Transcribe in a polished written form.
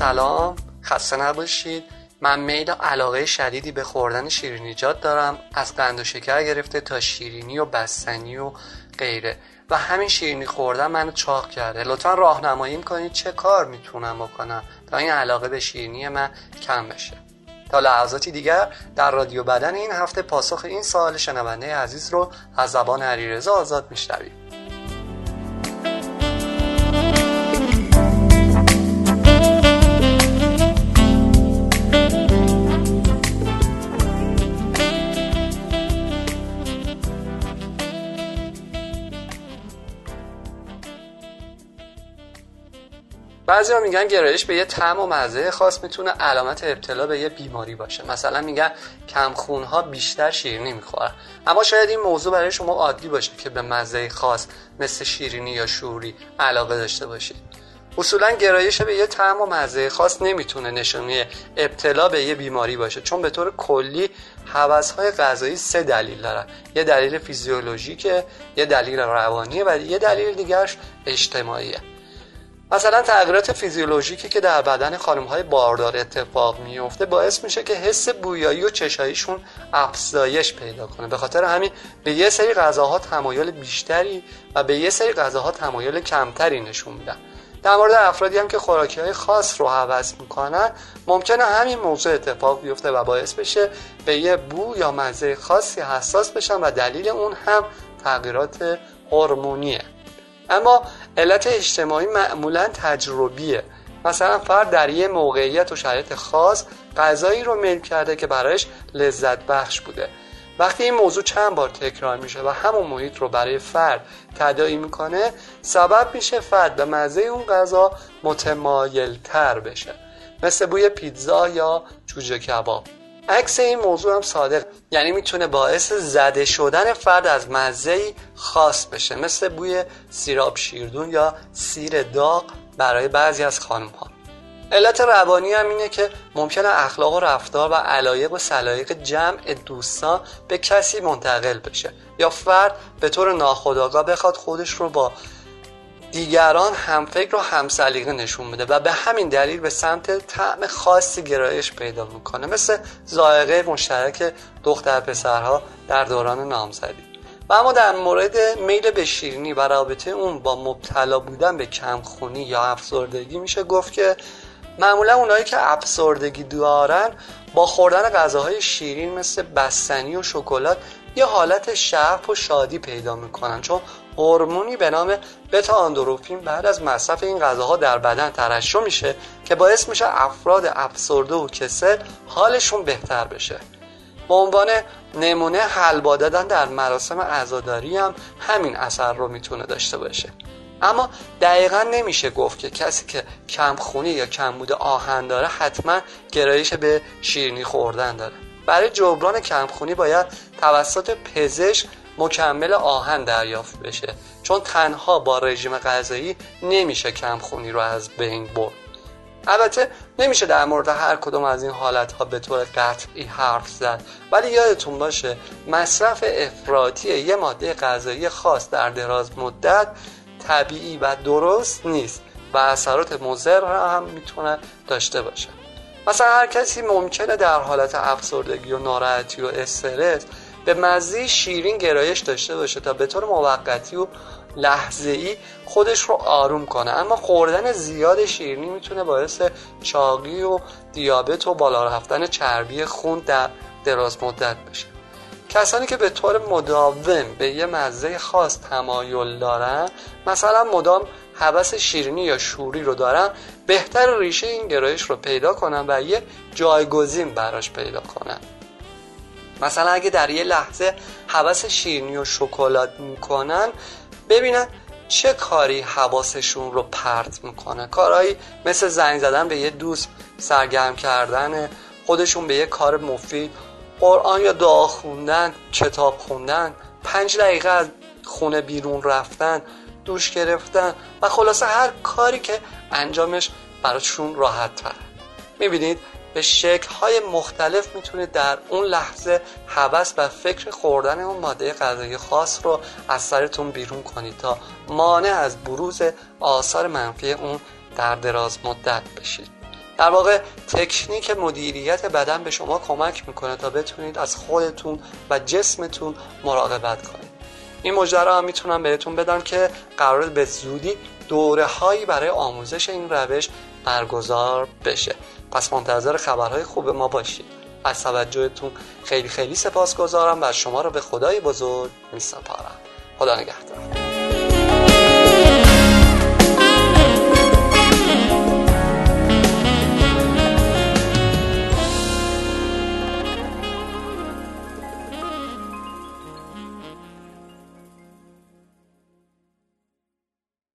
سلام، خسته نباشید. من میل و علاقه شدیدی به خوردن شیرینیجات دارم، از قند و شکر گرفته تا شیرینی و بستنی و غیره، و همین شیرینی خوردن منو چاق کرده. لطفا راهنماییم کنید چه کار میتونم بکنم تا این علاقه به شیرینی من کم بشه. تا لحظاتی دیگر در رادیو بدن این هفته پاسخ این سوال شنونده عزیز رو از زبان علیرضا آزاد میشنوید. بعضیا میگن گرایش به یه طعم و مزه خاص میتونه علامت ابتلا به یه بیماری باشه. مثلا میگن کمخونها بیشتر شیرینی میخورن. اما شاید این موضوع برای شما عادی باشه که به مزه خاص مثل شیرینی یا شوری علاقه داشته باشید. اصولا گرایش به یه طعم و مزه خاص نمیتونه نشونه ابتلا به یه بیماری باشه، چون به طور کلی هوس‌های غذایی 3 دلیل دارن. یه دلیل فیزیولوژیکه، یه دلیل روانیه و یه دلیل دیگرش اجتماعیه. مثلا تغییرات فیزیولوژیکی که در بدن خانم‌های باردار اتفاق میفته باعث میشه که حس بویایی و چشاییشون افزایش پیدا کنه. به خاطر همین به یه سری غذاها تمایل بیشتری و به یه سری غذاها تمایل کمتری نشون میدن. در مورد افرادی هم که خوراکی‌های خاص رو هوس میکنن ممکنه همین موضوع اتفاق بیفته و باعث بشه به یه بو یا مزه خاصی حساس بشن و دلیل اون هم تغییرات هورمونیه. اما علت اجتماعی معمولاً تجربیه. مثلا فرد در یه موقعیت و شرایط خاص غذایی رو میل کرده که برایش لذت بخش بوده. وقتی این موضوع چند بار تکرار میشه و همون محیط رو برای فرد تداعی میکنه، سبب میشه فرد به مزه اون غذا متمایل تر بشه، مثل بوی پیتزا یا جوجه کباب. عکس این موضوع هم صادق، یعنی میتونه باعث زده شدن فرد از مزه‌ای خاص بشه، مثل بوی سیراب شیردون یا سیر داغ برای بعضی از خانم‌ها. علت روانی هم اینه که ممکنه اخلاق و رفتار و علایق و سلایق جمع دوستان به کسی منتقل بشه، یا فرد به طور ناخودآگاه بخواد خودش رو با دیگران همفکر و همسلیقه نشون بده و به همین دلیل به سمت طعم خاصی گرایش پیدا میکنه، مثل ذائقه مشترک دختر پسرها در دوران نامزدی. و اما در مورد میل به شیرینی و رابطه اون با مبتلا بودن به کمخونی یا افسردگی میشه گفت که معمولا اونایی که افسردگی دارن با خوردن غذاهای شیرین مثل بستنی و شکلات یه حالت شعف و شادی پیدا میکنن، چون هورمونی به نام بتا اندروفین بعد از مصرف این غذاها در بدن ترشح میشه که باعث میشه افراد افسرده و کسل حالشون بهتر بشه. به عنوان نمونه حلوا دادن در مراسم عزاداری هم همین اثر رو میتونه داشته باشه. اما دقیقا نمیشه گفت که کسی که کمخونی یا کمبود آهن داره حتما گرایش به شیرینی خوردن داره. برای جبران کمخونی باید توسط پزشک مکمل آهن دریافت بشه، چون تنها با رژیم غذایی نمیشه کمخونی رو از بین برد. البته نمیشه در مورد هر کدوم از این حالتها به طور قطعی حرف زد، ولی یادتون باشه مصرف افراطی یه ماده غذایی خاص در دراز مدت طبیعی و درست نیست و اثرات مضر هم میتونه داشته باشه. مثلا هر کسی ممکنه در حالت افسردگی و ناراحتی و استرس به مزه شیرین گرایش داشته باشه تا به طور موقتی و لحظه‌ای خودش رو آروم کنه، اما خوردن زیاد شیرینی میتونه باعث چاقی و دیابت و بالا رفتن چربی خون در دراز مدت بشه. کسانی که به طور مداوم به یه مزه خاص تمایل دارن، مثلا مدام هوس شیرینی یا شوری رو دارن، بهتر ریشه این گرایش رو پیدا کنن و یه جایگزین براش پیدا کنن. مثلا اگه در یه لحظه هوس شیرینی و شکلات میکنن، ببینن چه کاری حواسشون رو پرت میکنه. کارهایی مثل زنگ زدن به یه دوست، سرگرم کردن خودشون به یه کار مفید، قرآن یا دعا خوندن، کتاب خوندن، 5 دقیقه از خونه بیرون رفتن، دوش گرفتن و خلاصه هر کاری که انجامش براشون راحت تره. میبینید به شکل‌های مختلف میتونید در اون لحظه هوس و فکر خوردن اون ماده غذایی خاص رو از سرتون بیرون کنید تا مانع از بروز آثار منفی اون در دراز مدت بشید. در واقع تکنیک مدیریت بدن به شما کمک میکنه تا بتونید از خودتون و جسمتون مراقبت کنید. این مژده رو هم میتونم بهتون بدم که قرار به زودی دوره هایی برای آموزش این روش برگزار بشه. پس منتظر خبرهای خوب ما باشید. از توجهتون خیلی خیلی سپاسگزارم و شما رو به خدای بزرگ میسپارم. خدا نگهدار.